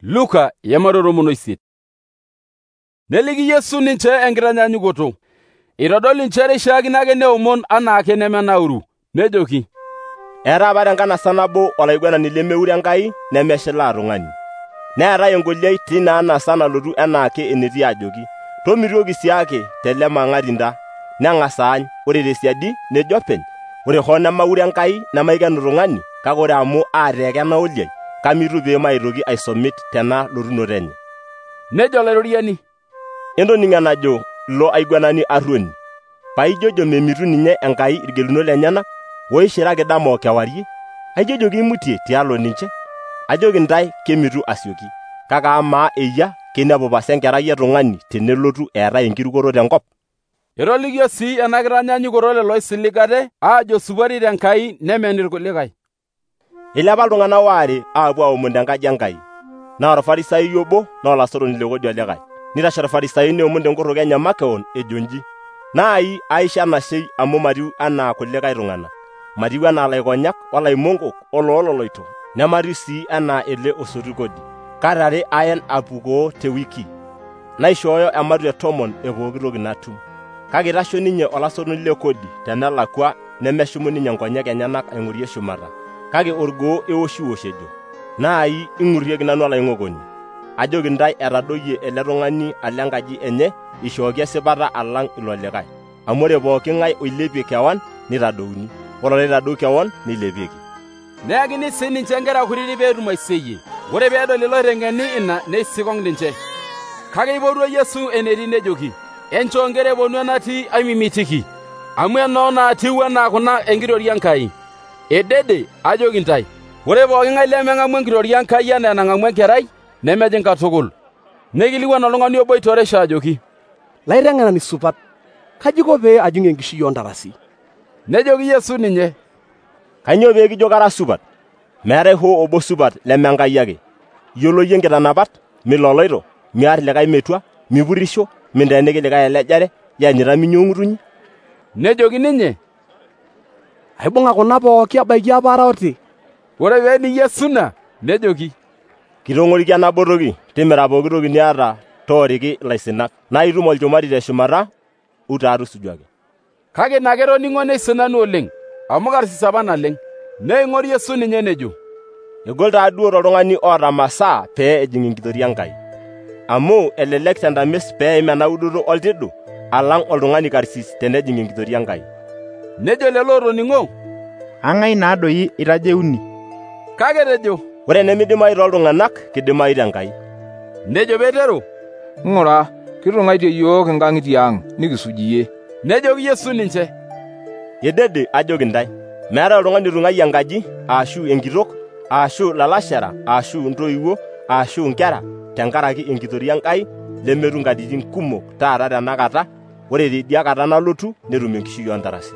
Luka emaroromon oisiet. Neliki Yesu ninche enkitanyanyukoto. Itodol ninche erishaakino ake neomon anaake nemenauru, nejoki, eetai apa tenkanasa nabo olaiguanani lemeure Enkai nemeshilaa tung'ani. Neetai engoliai tina anasa nalotu enaake enetii ajoki, tomitioki siake tele mang'atinda, neng'as aany, ore tesiadi nejo openy, ore hoo nemaure Enkai nemaikenu tung'ani, kake ore amu aateekena oliai, kamitu pee maitoki aisomit tena lotunoto enye. Nejo olairoriani, entoning' enajo ilo aiguanani arruoni, paijojo memitu ninye Enkai irgelunot lenyenak, oishiraki dama okewarie, aijojo kimutie tialo ninche, ajoki ntae kemitu asioki. Kake amaa eyia kinepu pasa enkerai etung'ani tenelotu eetai enkirukoto tenkop. Etolikio sii ena kitanyanyukoto lelo oisiligate aajo supati tenkai nemen irkulikae. Ilepa iltung'anak waare aapuo aomon tenkaji Enkai, naa orfarisai obo naa olasoroni lekodi olikae. Nitashe orfarisai neomon tenkorroke enye makeon ejo nji, naai aisho enashei amu matiu anaa kulikae tung'anak, matiu anaa laikonyak olaimong'ok oloololoito, nematiu sii anaa ele osotu kodi. Katare aen apukoo tewiki, naishooyo ematua 10 epooki toki natum. Kake itasho ninye olasoroni lekodi tenelakwa nemeshumu ninye nkonyek enyenak aing'urie shumata, kake orgoo ewoshiosh ejo, naai ing'urrieki nanu olaing'okoni. Ajoki ntae etadoyie ele tung'ani alo enkaji enye ishooki esipata alang' ilo likae, amu ore pooki ng'ae oilepie kewan nitadouni, ore oloitadou kewan neilepieki. Neakini sii ninche nkera kutitik peetum aiseyie, ore peedol iloiteng'eni ina neisikong' ninche. Kake ipotuo Yesu enetii nejoki, enchoo nkera eponu enatii aimimitiki, amu enoo naatiu enaa kuna enkitoria Enkai. Edede ajoki ntae, ore pooki ng'ae lemeng'amu enkitoria Enkai enaa enang'amu enkerai, nemejing' katukul. Neikilikuan oltung'ani obo oitoresha ajoki, Laiteng'enani supat, kaji iko pee ajing' enkishui oontarasi? Nejoki Yesu ninye, Kanyoo pee kijo kara supat? Meetai hoo obo supat leme Enkai ake. Iyiolo yie nkitanapat, miloloito, miarr likae metua, mipurisho, minteeniki likae elejare, iyanyita minyo ng'utunyi. Nejoki ninye, Aibung'a kuna pooki abaiki apa ara oti. ore peening Yesu ina, nejoki, Kitong'oriki enabo toki, timira pooki toki niata tooriki ilaisinak, naa itum olchumati teshumata, utaa tusuju ake. Kake ina ketoning'o neisinanu oleng', amu karsis apa naleng'. Neing'or Yesu ninye nejo, Egol taaduo toltung'ani oota masaa pee ejing' enkitoria Enkai. Amu elelek tentames peeim enaudoto oltidu alang' oltung'ani karsis tenejing' enkitoria Enkai. Nejo lelo ootoning'o, Ang'ai naa doi itajeuni? Kake tejo, Ore enemidimayu tooltung'anak, kidimayu tenkai. Nejo Petero, Ng'ura, kitung'aitie yiok inkang'itie ang' nikisuj iyie. Nejoki Yesu ninche, Edede ajoki ntae, meetai oltung'ani otung'ayie enkaji, aashu enkitok, aashu lalashera, aashu ntoiwuo, aashu nkera, tenkaraki enkitoria Enkai, lemetum nkatitin kumok taata tenakata, ore teidiakata nalotu netum enkishui oontarasi.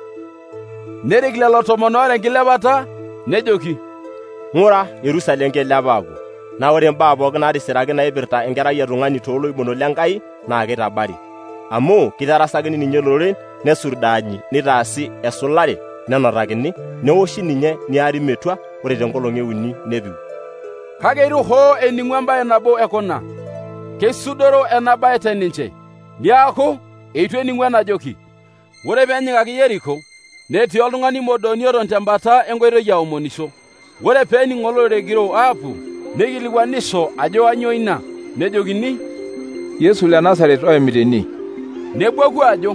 Nerik lelo 12 enkilepata, nejoki, Ng'ura, Yerusalem kilepa apuo, naa ore mbaa pookin naatisiraki naipirta enkerai etung'ani tooloibonot lenkai naa keitabari. Amu kitarasakini ninye loreren, nesurdaanyi, nitaasi esulare, nenotakini, newoshi ninye niari metua, ore tenkolong' euni nepiu. Kake itu hoo ening'u embaye nabo ekuna, keisudoro ena baye teninche, niaku eitu ening'u enajoki. Ore peenyikaki Yeriko, netii oltung'ani modoni oton tembata enkoitoi aomonisho. Ore peening' olorere giro aapu, neikilikuanisho ajo anyoo ina, nejokini, Yesu le Nasaret oemita ene. Nebwaku ajo,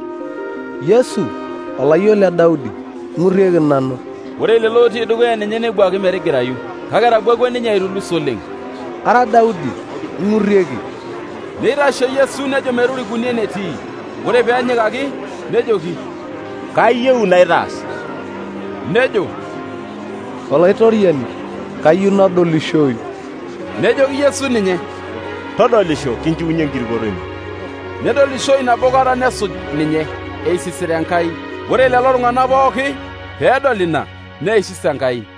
Yesu, olayiok le Daudi, ng'urrieki nanu. ore lelo otii dukuya ninye nebwaki metigirayu, kake etabwakua ninye aitulus oleng'. Ara Daudi, ng'urrieki. Neitashe Yesu nejo metorikuni enetii. Ore peenyikaki, nejoki, Kayieu naitaas. Nejo, Olaitoriani, kayieu nadolishoi. nejoki Yesu ninye, Todolisho kinchiunye enkirikoto ino. nedolishoi nabo kata nesuj ninye, eisisire Enkai. Ore lelo tung'anak pooki peedol ina, neishis Enkai.